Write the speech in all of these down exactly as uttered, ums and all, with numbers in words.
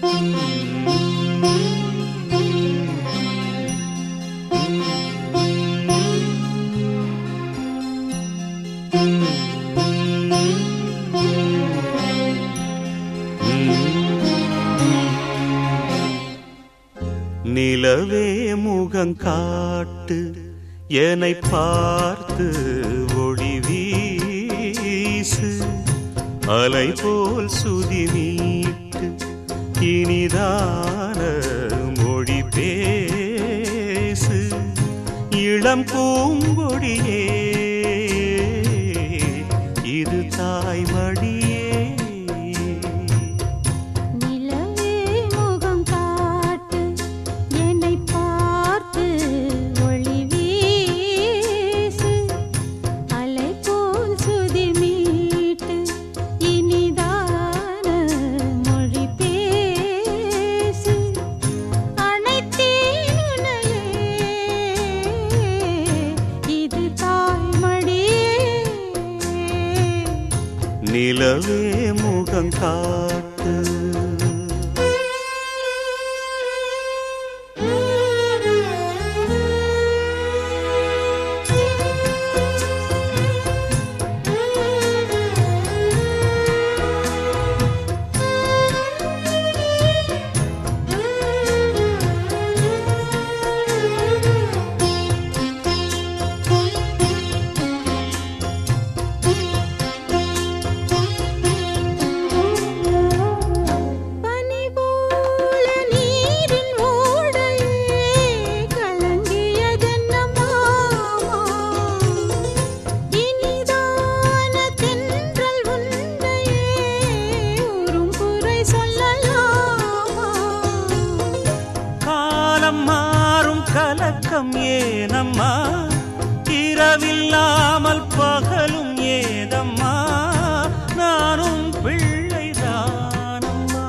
நிலவே முகம் காட்டு என்னை பார்த்து ஒளி வீசு அலை போல் சுதி மீட்டு இனிதான மொழி பேசு இளம் பூங்கொடியே இது தாய்மடியே நிலவே முகம் காட்டு கலக்கம் ஏனம்மா இரவில்லாமல் பகலும் ஏதம்மா நானும் பிள்ளைதானம்மா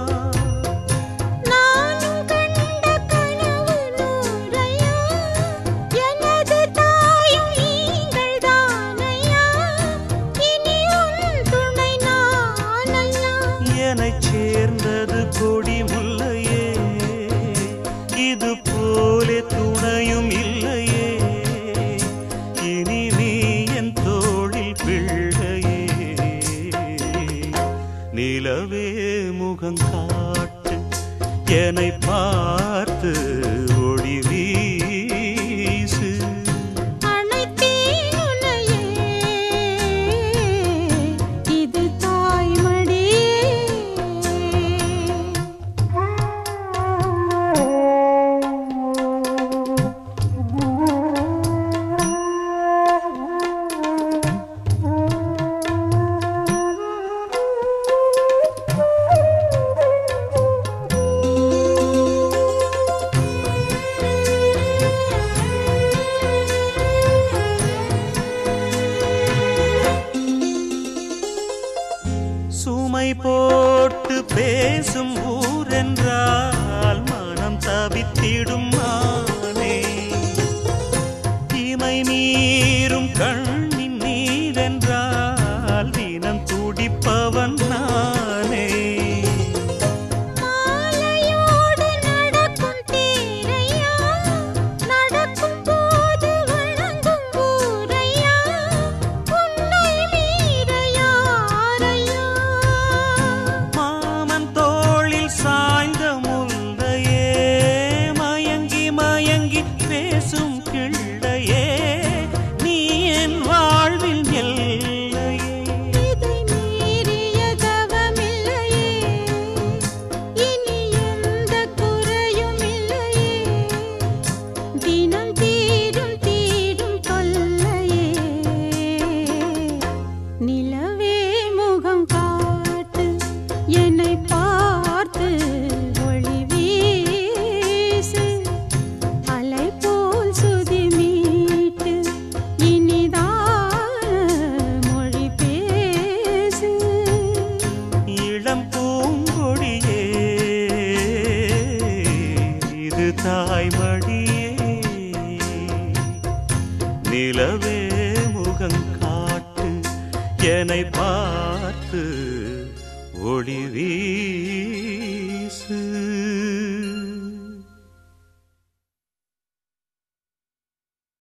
நானும் கண்ட கனவு நூறையா எனது தாயும் நீங்கள் தானையா இனி உன் துணை நானையா என்னைச் சேர்ந்தது கொடி முல்லையே இது போலே துணையும் இல்லையே இனி நீ என் தோளில் பிள்ளையே நிலவே முகம் காட்டு என்னை பார்த்து ஒளி வீசு அனைத்தேன் உன்னையே இது தாய்மடியே சுமை போட்டு பேசும் ஊரென்றால் மனம் தவித்திடும் மானே இமை மீறும் கண்ணின் நீரென்றால் தினம் துடிப்பவன் நானே மாலையோடு நடக்கும் தேரையா நடக்கும் போது வணங்கும் ஊரையா உன்னை மீற யாரையா மாமன் தோளில் சாய்ந்த முல்லையே மயங்கி மயங்கி பேசும் கிள்ளையே நீ என் வாழ்வில் எல்லையே இதை மீறிய தவமில்லையே இனி எந்த குறையும் இல்லையே தினம் தீரும் தீரும் தொல்லையே நிலவே முகம் காட்டு என்னை பார்த்து ஒளி வீசு அலை போல் சுதி மீட்டு இனிதான மொழி பேசு இளம் பூங்கொடியே இது தாய்மடியே நிலவே முகம் காட்டு என்னை பார்த்து ஒளி வீசு